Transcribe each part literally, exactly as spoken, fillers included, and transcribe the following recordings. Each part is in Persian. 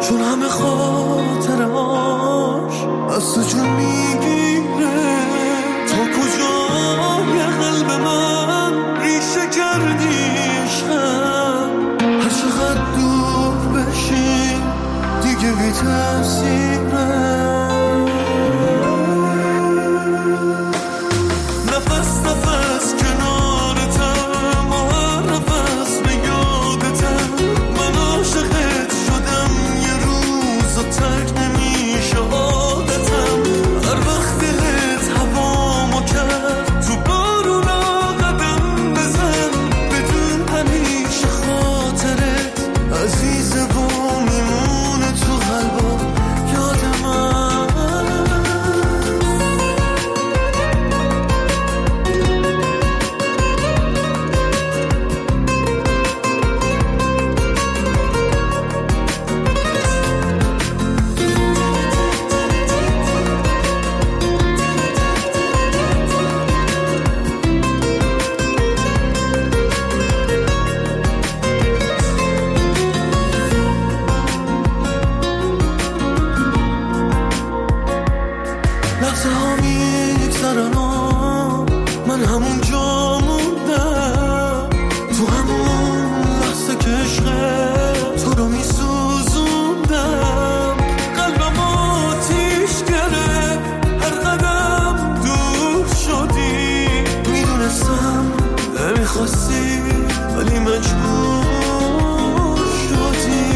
چون همه خاطرهاش از تو جون میگیره. تا کجای قلب من ریشه کردی عشقم، هر چقدر دور بشی دیگه بی تأثیره. نفس نفس کنارتم و هر نفس به یادتم، من عاشقت شدم یه روز و ترک نمیشه عادتم. هر وقت دلت هوامو کرد تو بارونا قدم بزن، بدون همیشه خاطرت عزیزه و میمونه تو قلبم یاد من. لحظه ها میگذرن و من همون جا موندم، تو همون لحظه که عشق تو رو میسوزوندم. قلبم آتیش گره هر قدم دور شدی، میدونستم نمیخواستی ولی مجبور شدی.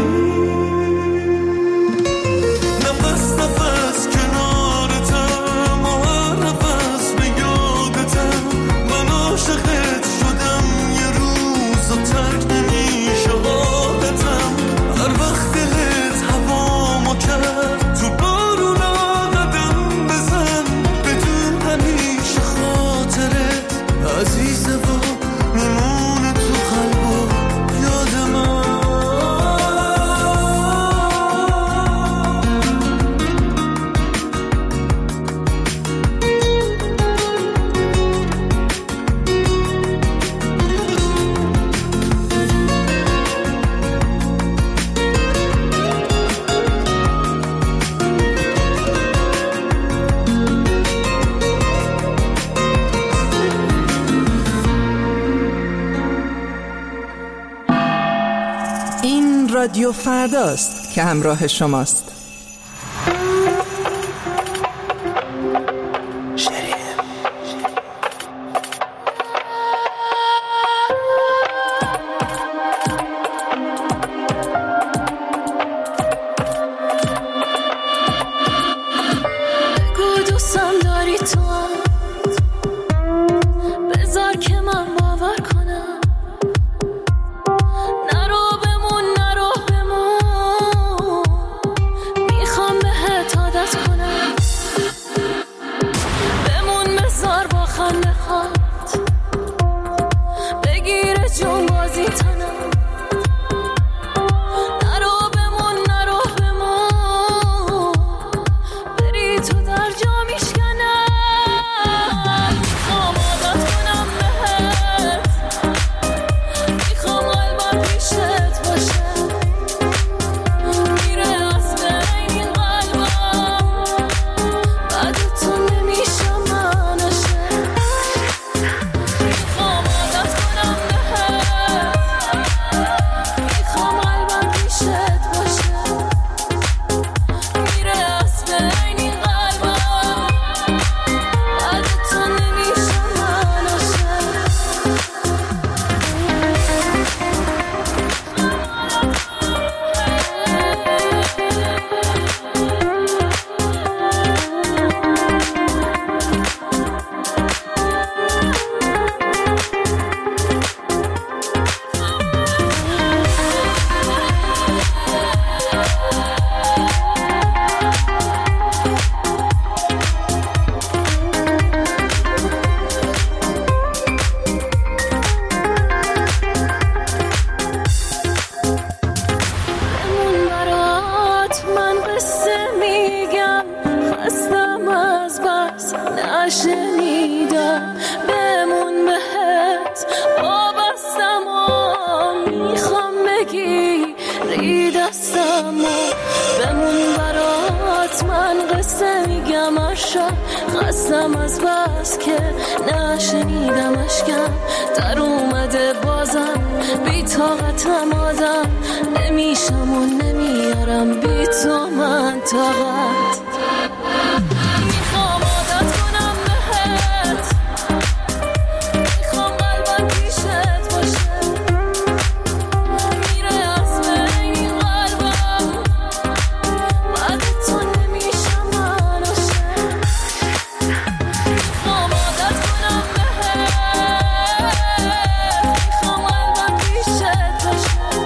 نفس نفس کنارتم و هر نفس به یادتم، من عاشقت شدم یه روز و ترک نمیشه عادتم. هر وقت دلت هوامو کرد تو بارونا قدم بزن، بدون همیشه خاطرت عزیزه و میمونه تو قلب و یاد من. این رادیو فرداست که همراه شماست. بگو دوستم داری تو، بذار که من باور کنم. نرو بمون نرو بمون، میخوام بهت عادت کنم. بمون بذار با خنده هات بگیره جون بازی تنم. نرو بمون نرو بمون، بری تو در جا میشکنم. میخوام عادت کنم بهت، میخوام قلبم پیشت باشه. میره از بین این قلبم، بعد تو نمیشم منشه. میخوام عادت کنم بهت، میخوام قلبم پیشت باشه. میره از بین این قلبم، بعد تو نمیشم منشه. بمون برات من قصه میگم، خستم از بس نشنیدم. بمون بهت وابستم و میخوام بگیری دستم و حتما قصه میگم اشا خستم از بس که نشنیدم اشکم در اومده بازم بی طاقتم آدم نمیشم و نمیارم بی تو من طاقت میخوام عادت کنم بهت میخوام قلبم پیشت باشه میره از بین این قلبم بعد تو نمیشم من آشه میخوام عادت کنم بهت میخوام قلبم پیشت باشه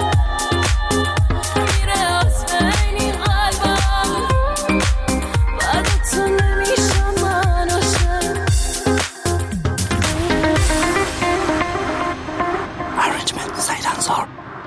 میره از بین این قلبم بعد تو نمیشم من آشه Arrangement سعید انصار.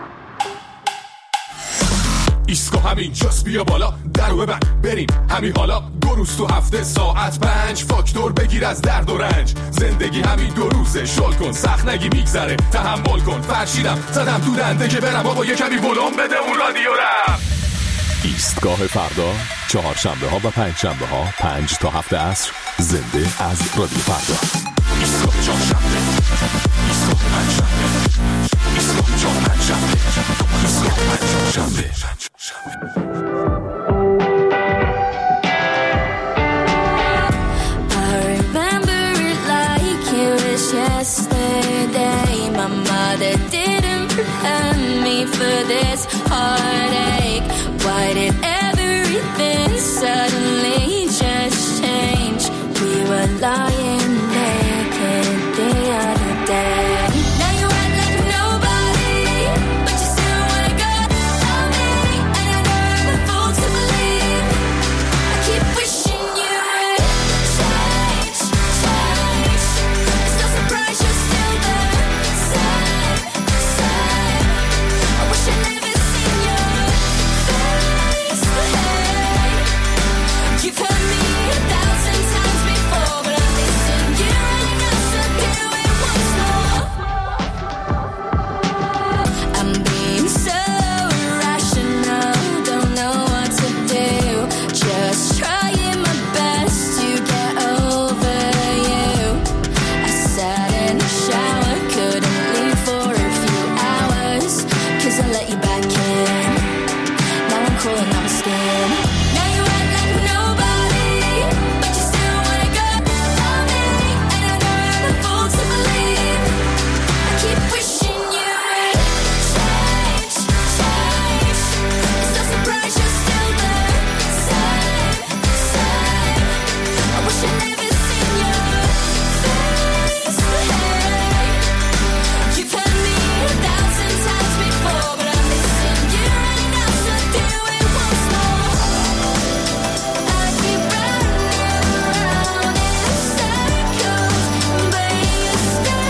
ایسکو همین جاست بیا بالا درو ببند بریم همین حالا دو روز تو هفته ساعت پنج فاکتور بگیر از درد و رنج زندگی همین دو روزه شل کن سخت نگی میگذره تحمل کن فرشیدم زدم تو دنده که برم بابا یه کمی ولوم بده اون رادیو رم. ایستگاه فردا چهارشنبه ها و پنج شنبه ها پنج تا هفت عصر زنده از رادیو فردا. ایسکو چهارشنبه ایسکو پنجشنبه ایسکو چهارشنبه ایسکو پنجشنبه. I remember it like it was yesterday. My mother didn't prepare me for this heartache. Why did everything suddenly just change? We were lying naked the other day. Now you act like nobody, but you still wanna go on me. And I know I'm a fool to believe. I keep wishing you would change, change. It's no surprise you're still the same, same. I wish I'd never seen your face, hey. You've heard me a thousand times before, but I listen. You ain't got to do it once more. I'm being so irrational, don't know what to do. Just trying my best to get over you. I sat in the shower, couldn't leave for a few hours, 'cause I let you back in. Now I'm crawling out my skin. Now you act like nobody, but you still wanna go on me. And I know I'm a fool to believe. I keep wishing you would change, change. It's no surprise you're still the same, same. I wish I'd never seen your face, hey. You've heard me a thousand times before, but I listen. You ain't got to do it once more. I keep running around in circles, but you stay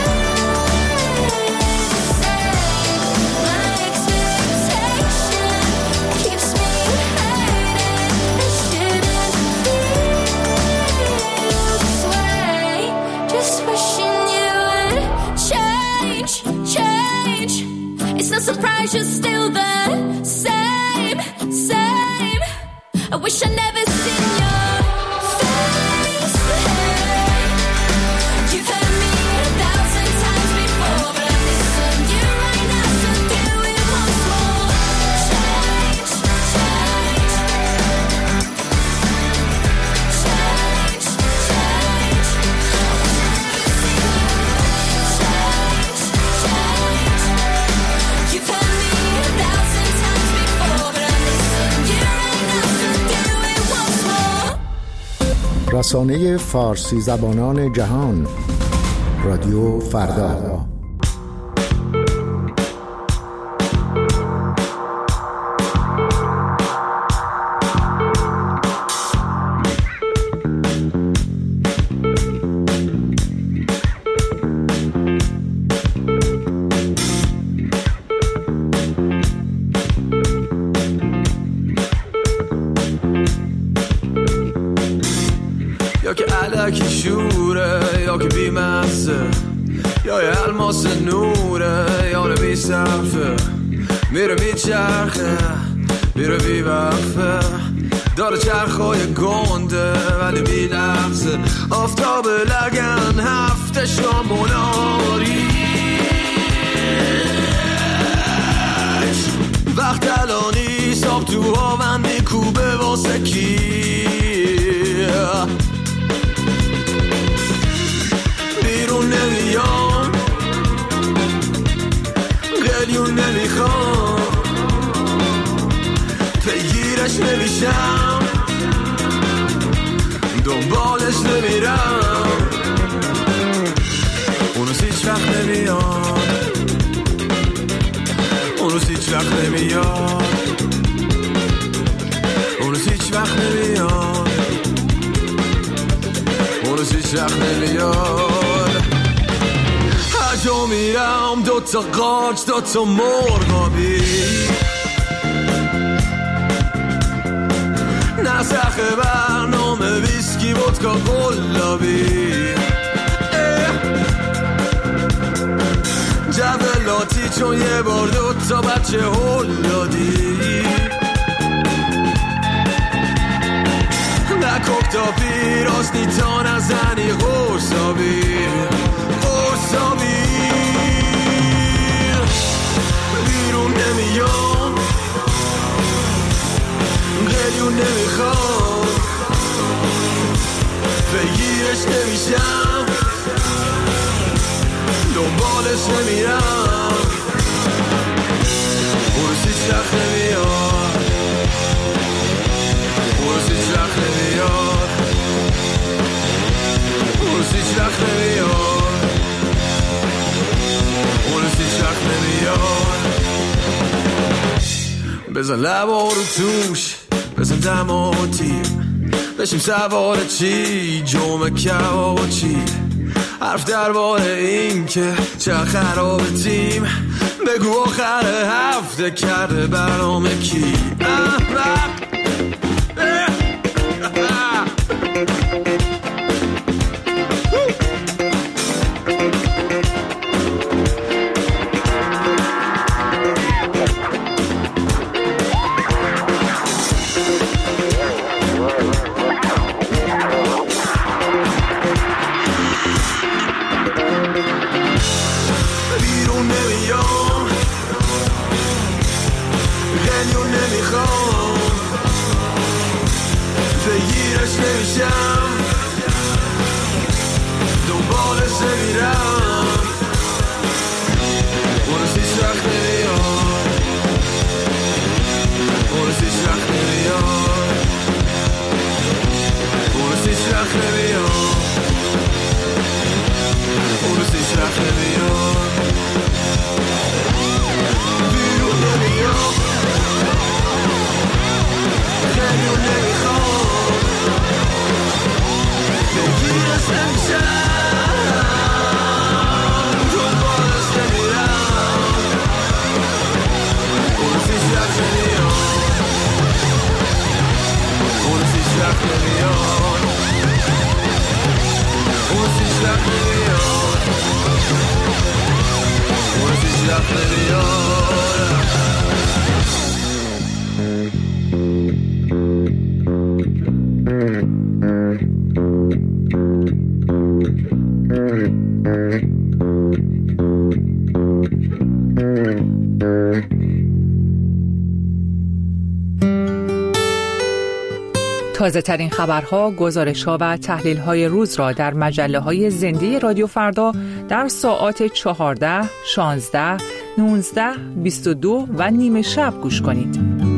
the same. My expectation keeps me hiding. I shouldn't feel this way. Just wishing you would change, change. It's no surprise you're still the same, same. I wish I'd never seen your face, hey. You've heard me a thousand times before, but I listen. You ain't got to do it once more. Change, change. Change, change. I wish I'd never seen your change, change. You've heard me a thousand times before, but I listen. You ain't got to do it once more. رسانه فارسی زبانان جهان رادیو فردا. یا که علکی شوره یا که بیمزه، یا یه الماس نوره یا نمی صرفه، میره میچرخه میره بیوقفه، داره چرخای گنده ولی بی لحظه آفتاب لگن هفته شاموناری وقت الانی ساخت تو ها من میکوبه واسه کی بیرون نمیام قلیون نمیخوام پیگیرش نمیشم دنبالش نمیرم اونو هیچ وقت نمیاد اونو هیچ وقت نمیاد اونو هیچ وقت نمیاد اونو هیچ وقت نمیاد هر جا میرم دوتا قارچ دوتا مرغابی نسخ برنامه ویسکی ودکا قلابی جولاتی چون یه بار دوتا بچه هل دادی نه کوکتاپی راستی تا نزنی قرصابی قرصابی بیرون نمیام قلیون نمیخوام بگیرش نمیشم دنبالش نمیرم اونو هیچ وقت نمیاد اونو هیچ وقت نمیاد اونو هیچ وقت نمیاد اونو هیچ وقت نمیاد بزن لبا رو توش بزن دما و تیر بشیم سوار چی جمعه کباب و چی حرف درباره این که چه خراب تیم بگو آخر هفته کرده برنامه کی تازه ترین خبرها، گزارش‌ها و تحلیل‌های روز را در مجله‌های زنده رادیو فردا در ساعات چهارده، شانزده، نوزده، بیست و دو و نیمه شب گوش کنید.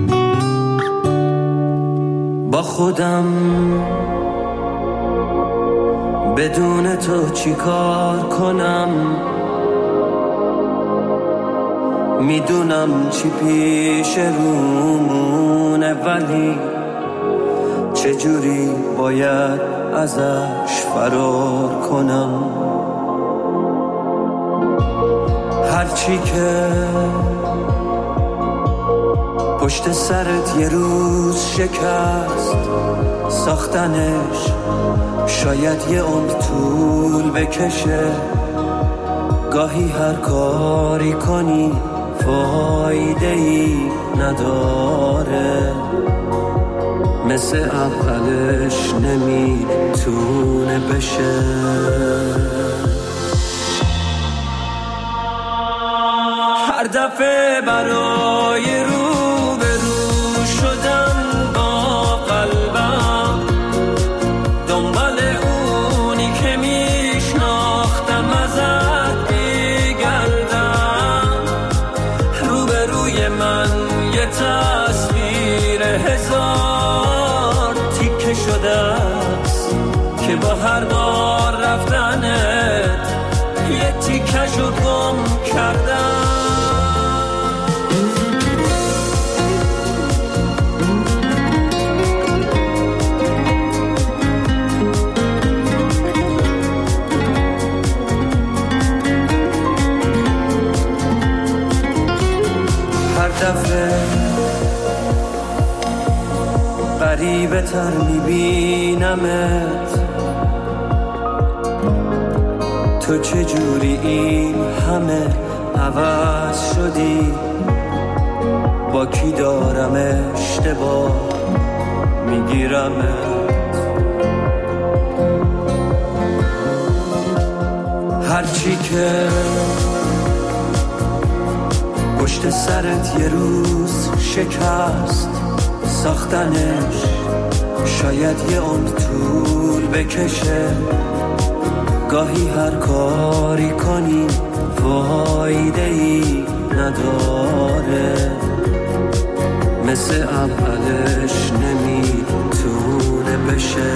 با خودم بدون تو چی کار کنم، میدونم چی پیش رومونه ولی چجوری باید ازش فرار کنم. هرچی که پشت سرت یه روز شکست، ساختنش شاید یه عمر طول بکشه. گاهی هر کاری کنی فایده ای نداره، مثل اولش نمیتونه بشه. هر دفعه برای رو به رو شدم با قلبم، دنبال اونی که میشناختم ازت میگردم. رو به روی من یه تصویر هزار تیکه شده است که با هر بار رفتنت یه تیکشو گم کردم. هر دفعه غریبه تر میبینمت، تو چجوری این همه عوض شدی؟ با کی دارم اشتباه میگیرمت؟ هرچی که پشت سرت یه روز شکست، ساختنش شاید یه عمر طول بکشه. گاهی هر کاری کنی فایده ای نداره، مثل اولش نمیتونه بشه.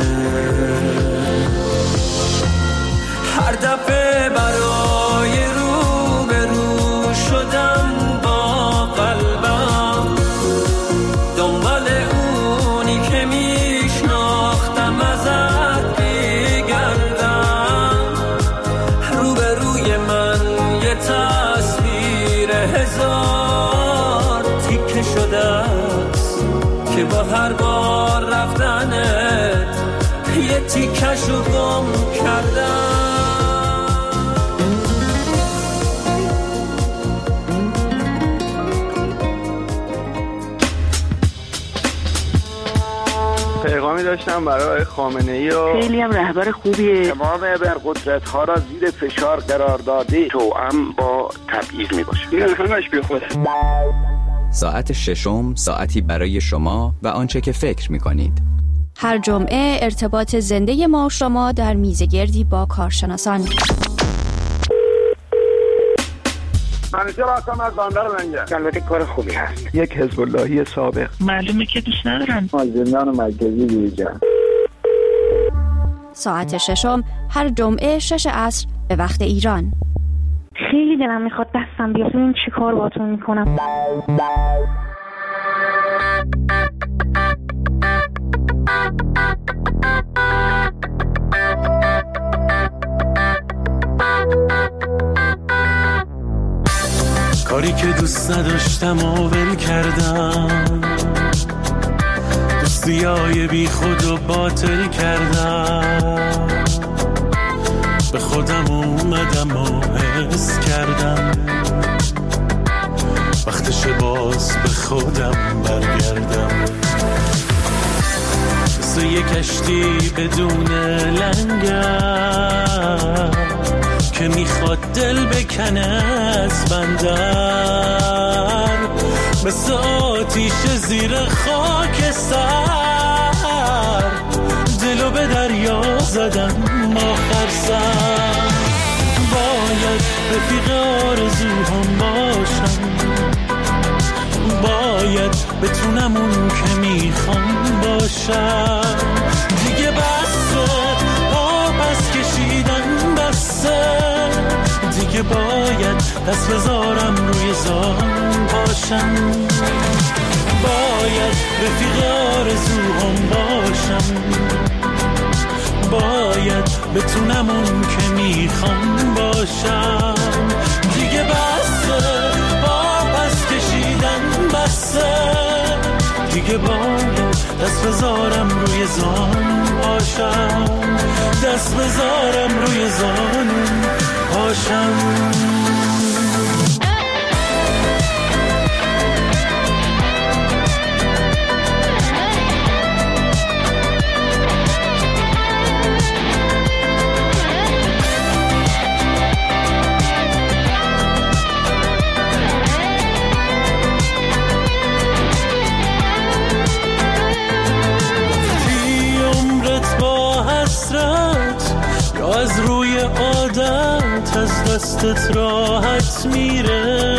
هر دفعه برای رو به رو شدم با قلبم، دنبال اونی که میشناختم ازت میگردم. رو به روی من یه تصویر هزار تیکه شده است که با هر بار رفتنت یه تیکشو گم کردم. پیغامی داشتم برای خامنه‌ای و خیلی هم رهبر خوبیه. تمام ابرقدرت‌ها را زیر فشار قرار داده، توأم با تبعیض میباشه. این همش بیخوده. ساعت ششم ساعتی برای شما و آنچه که فکر میکنید. هر جمعه ارتباط زنده ما و شما در میزگردی با کارشناسان. منیجر هستم از بندر لنگر. البته کار خوبی هست. یک حزب اللهی سابق. معلومه که دوست ندارن. از زندان مرکزی بیرون. ساعت ششم هر جمعه شش عصر به وقت ایران. خیلی دلم میخواد دستم بیاد ببین چی کار باهاتون میکنم. کاری که دوست نداشتم و ول کردم، دوستیای بی خود و باطل کردم. به خودم اومدم و حس کردم وقتش باز به خودم برگردم. مثل یه کشتی بدون لنگر که میخواد دل بکنه از بندر، مثل آتیش زیر خاک سر دلو به دریا زدم آخر سر. باید رفیق آرزوهام باشم، باید بتونم اون که میخوام باشم. دیگه بسه آبس کشیدن بسه، دیگه باید دست بذارم روی زان باشم. باید رفیق آرزوهام باشم، باید بتونم اون که میخوام باشم. دیگه بسه آبس کشیدن بسه، دیگه باید دست بذارم روی زان باشم، دست بذارم روی زان باشم. دستت راحت میره،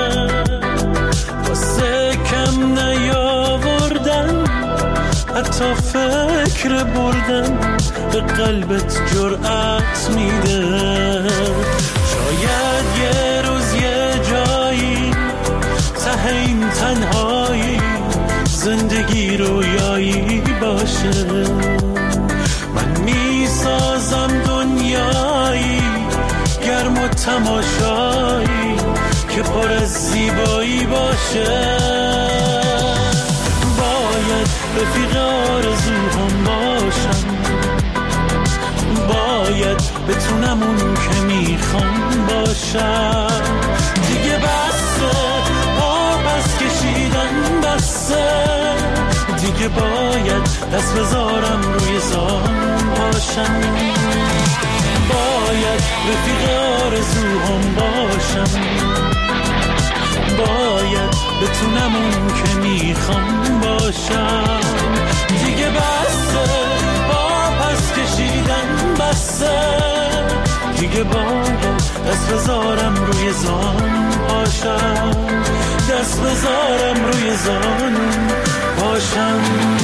واسه کم نیاوردن حتی فکر بردن به قلبت جرأت میده. شاید یه روز یه جایی ته این تنهایی زندگی رویایی باشه. من میسازم دنیایی گرم و تماشایی که پر از زیبایی باشه. باید رفیق آرزوهام باشم، باید بتونم اون که میخوام باشم. دیگه بسه پا پس کشیدن بسه، دیگه باید دست بذارم روی زان باشم. باید رفیق آرزوهام باشم، باید بتونم اون که میخوام باشم. دیگه بسه با پس کشیدن بسه، دیگه باید دست بذارم روی زان باشم، دست بذارم روی زان باشم.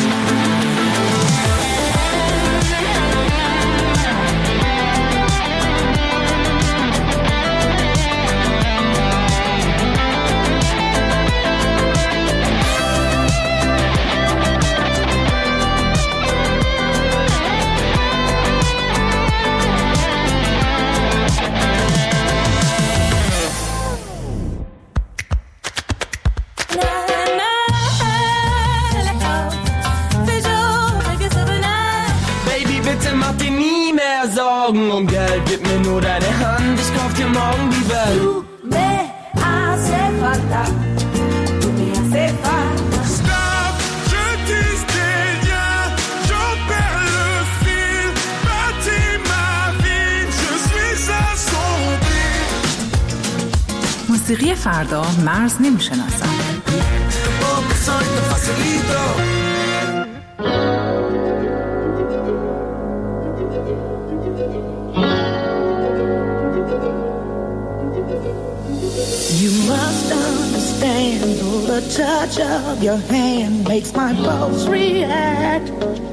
Und Geld, gib mir nur deine Hand, ich kauf dir morgen die Welt. Du me hace falta, tu me hace falta. Stop, je tisse des liens, j'en perds le fil. Bâtis ma vie, je suis assombri. موسیقی فردا مرز نمیشناسد. You must understand, though the touch of your hand makes my pulse react,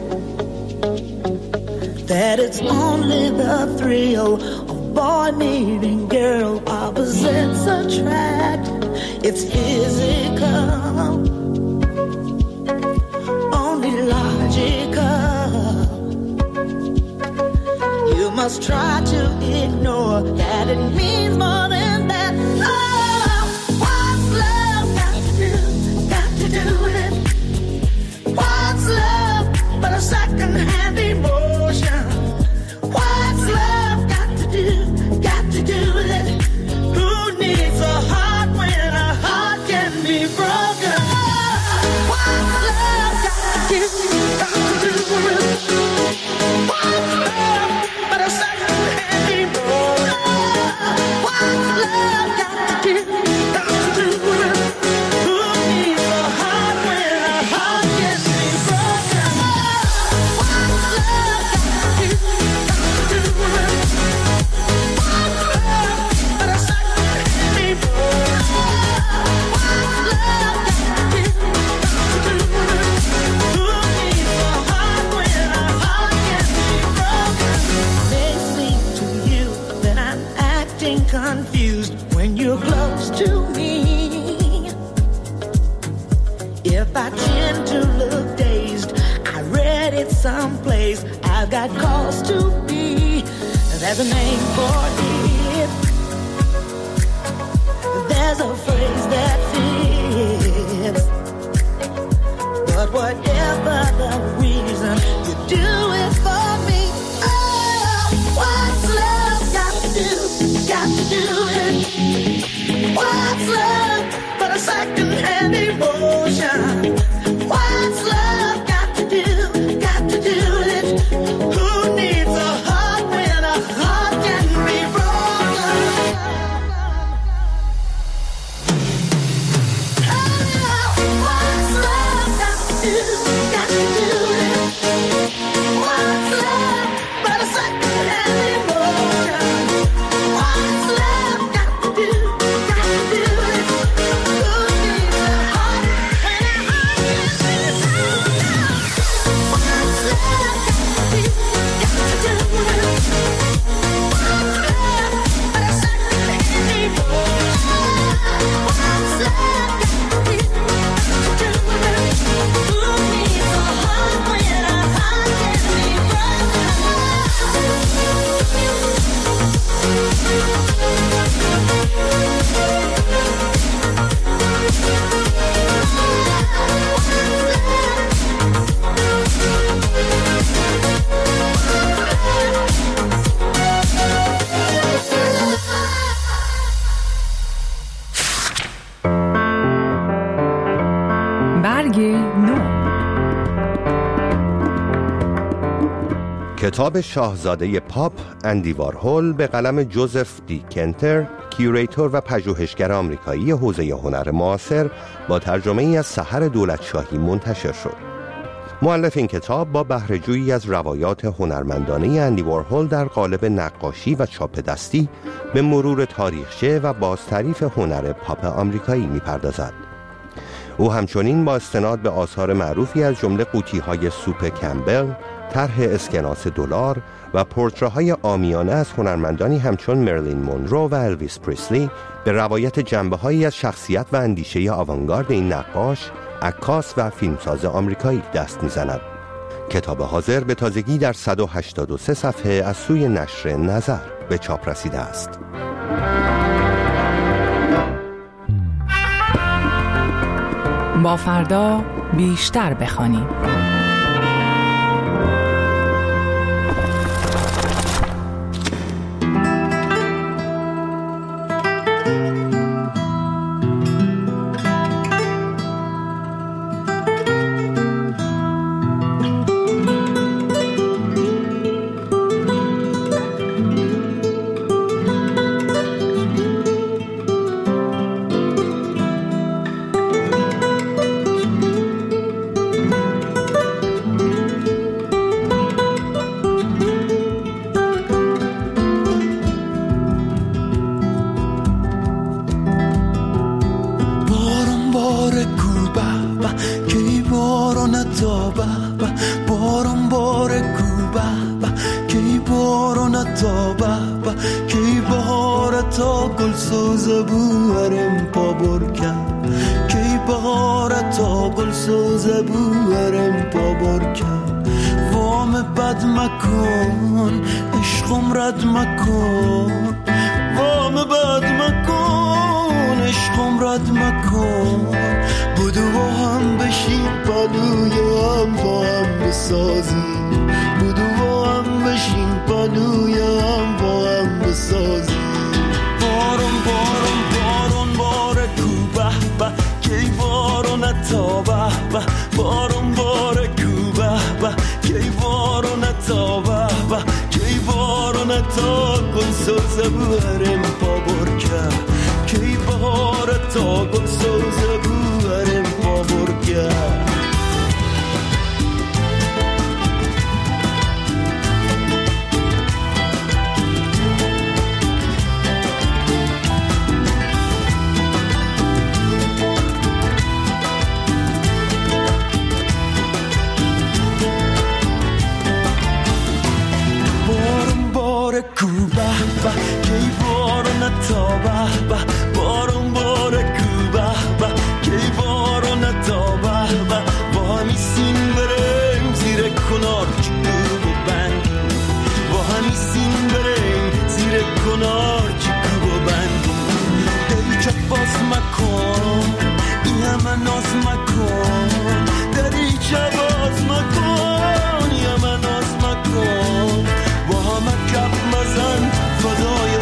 that it's only the thrill of boy meeting girl opposites attract. It's physical, only logical. You must try to ignore that it means more than that. Oh, what's love got to do, got to do with it? What's love but a second-hand emotion? What's love got to do, got to do with it? Who needs a heart when a heart can be broken? What's love got to do, got to do with it? What's love but a second-hand emotion? What's love got to do, got to do with it? Who needs a heart when a heart can be broken? What's love got to do, got to do with it? What's love but a second-hand emotion? What's love got to do, got to do with it? Who needs a heart when a heart can be broken? May seem to you that I'm acting confused when you're close to me. If I tend to look dazed, I read it someplace. I've got cause to be. There's a name for it. There's a phrase that fits. But whatever the reason, you do it for me. Oh, what's love got to do, got to do it? What's love but a second-hand emotion? What's love got to do, got to do with it? Who needs a heart when a heart can be broken? Oh, what's love got to do, got to do with it? کتاب شاهزاده پاپ اندی وارهول به قلم جوزف دی کنتر، کیوریتور و پژوهشگر آمریکایی حوزه هنر معاصر، با ترجمه ای از سحر دولتشاهی منتشر شد. مؤلف این کتاب با بهره‌جویی از روایات هنرمندانه اندی وارهول در قالب نقاشی و چاپ دستی به مرور تاریخچه و بازتعریف هنر پاپ آمریکایی می‌پردازد. او همچنین با استناد به آثار معروفی از جمله قوطی‌های سوپ کمبل، طرح اسکناس دلار و پورتره‌های عامیانه از هنرمندانی همچون مرلین مونرو و الویس پریسلی به روایت جنبه‌هایی از شخصیت و اندیشه آوانگارد این نقاش، عکاس و فیلمساز آمریکایی دست می‌زند. کتاب حاضر به تازگی در صد و هشتاد و سه صفحه از سوی نشر نظر به چاپ رسیده است. با فردا بیشتر بخوانیم. فضای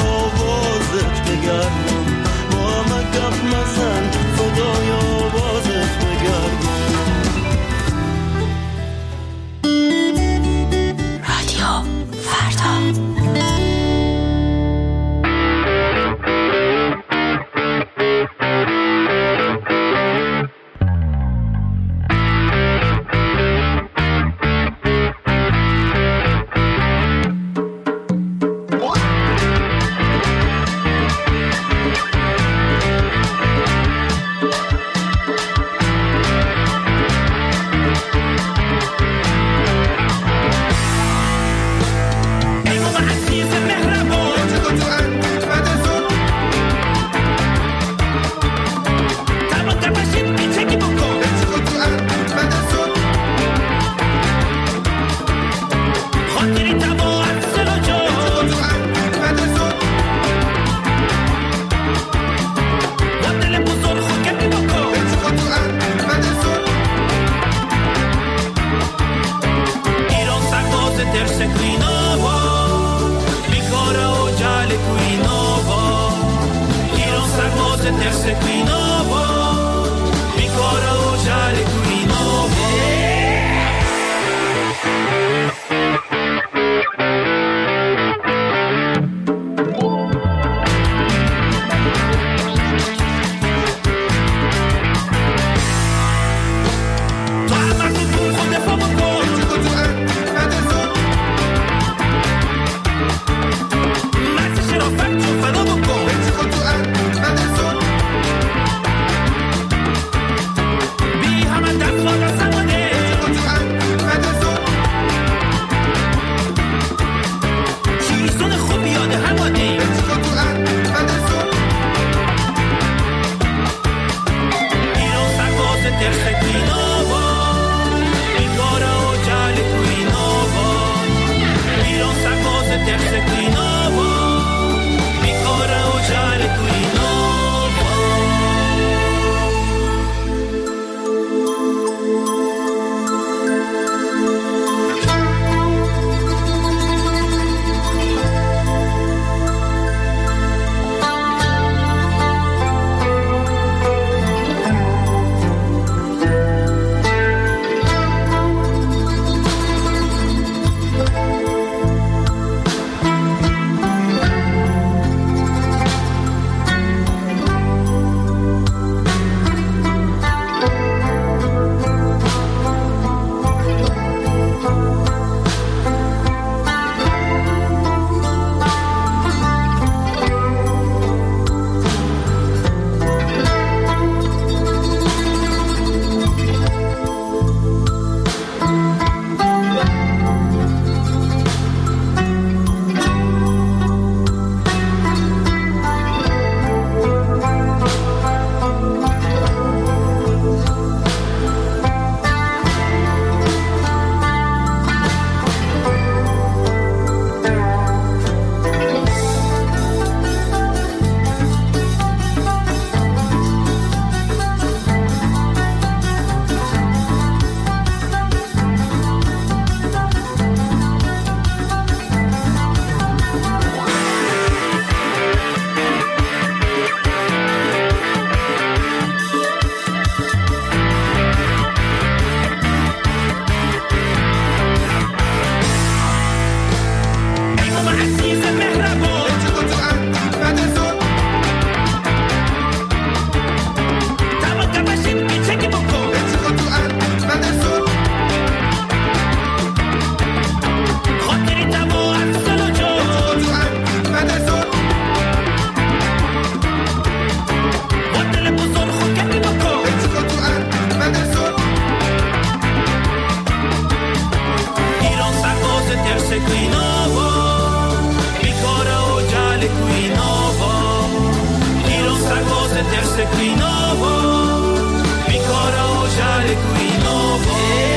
qui nuovo, mi cora o giale qui nuovo, chi lo sa cosa terse qui nuovo, mi cora o giale qui nuovo.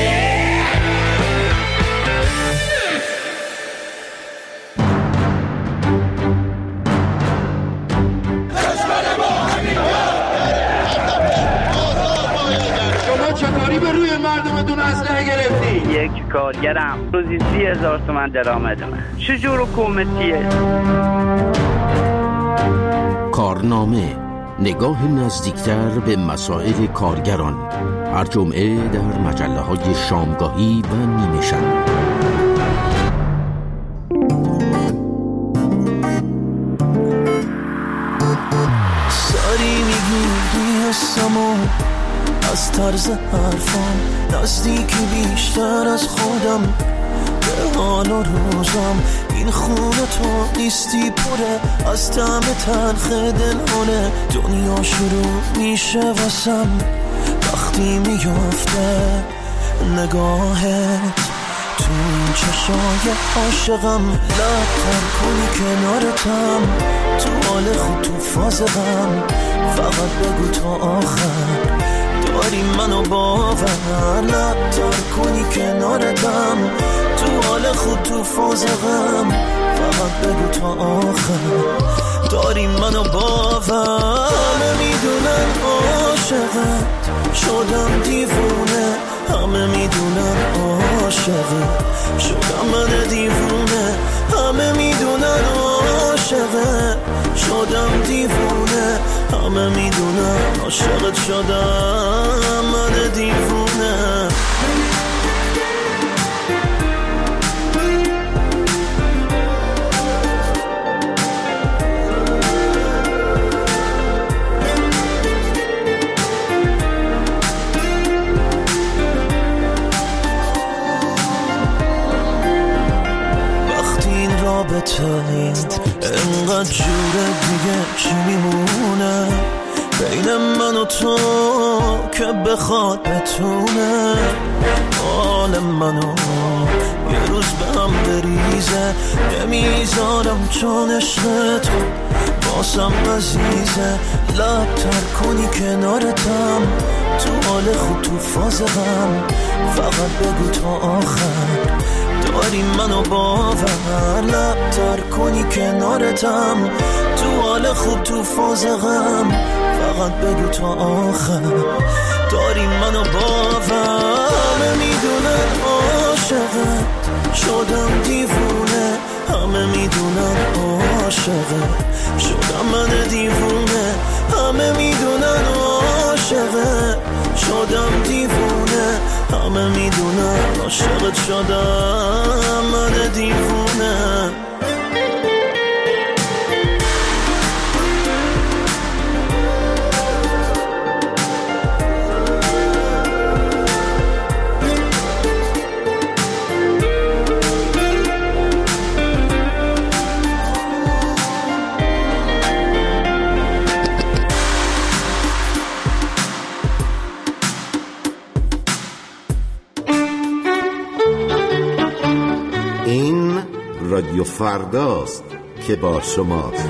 چطوری به روی مردمتون اسلحه گرفتی؟ یک کارگرم روزی سی هزار تومن درآمدمه. چجور حکومتیه؟ کارنامه، نگاه نزدیکتر به مسائل کارگران، هر جمعه در مجله های شامگاهی و نیمه شب. ساری میگی حسمو از طرز حرفم، نزدیکی بیشتر از خودم به حال و روزم. این خونه تو نیستی پره از طعم تلخ دلانه، دنیا شروع میشه واسم وقتی میافته نگاهت تو این چشای عاشقم. لبتر کنی کنارتم، تو حال خود تو فاز غم، فقط بگو تا آخر داری منو باور. لبتر کنی کنارتم، تو حال خود تو فاز غم، فقط بگو تا آخر داری منو باور. همه میدونن عاشقت شدم دیوونه، همه میدونن عاشقت شدم من دیوونه، همه میدونن عاشقت شدم دیوونه، همه میدونن عاشقت شدم من دیوونه. انقدر جوره دیگه چی میمونه بین من و تو که بخواد بتونه حال منو یه روز به هم بریزه. نمیذارم چون عشق تو باسم عزیزه. لبتر کنی کنارتم، تو حال خود تو فاز غم، فقط بگو تا آخر داری منو باور. لبتر کنی کنارتم، تو حال خوب تو فاز غم، فقط بگو تا آخر داری منو باور. همه میدونن عاشقت شدم دیوونه، همه میدونن عاشقت شدم من دیوونه، همه میدونن عاشقت شدم دیوونه، همه میدونن عاشقت شدم من دیوونه. رادیو فرداست که با شماست.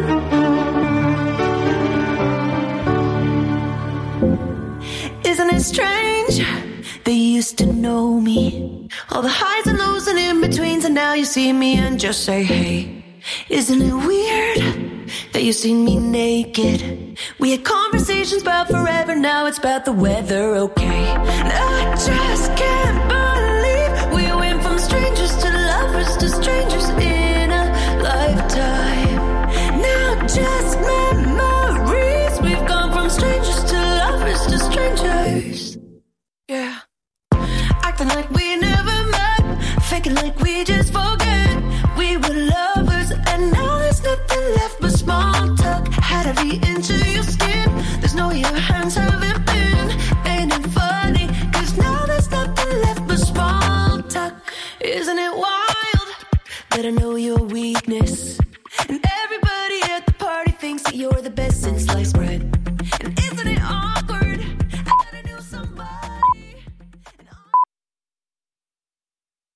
Isn't it strange? They used to know me, all the highs and lows and in betweens, and now you see me and just say hey. Isn't it weird that you see me naked? We had conversations about forever, now it's about the weather, okay? And I just can't believe we went from strangers to lovers to strangers in a lifetime. Now just memories, we've gone from strangers to lovers to strangers. Yeah, acting like we never met, faking like we just forget we were lovers, and now there's nothing left but small talk. Had to be into your skin, there's no your hands haven't been. Ain't it funny, cause now there's nothing left but small talk. Isn't it wild that I know your weakness, and everybody at the party thinks that you're the best since sliced bread?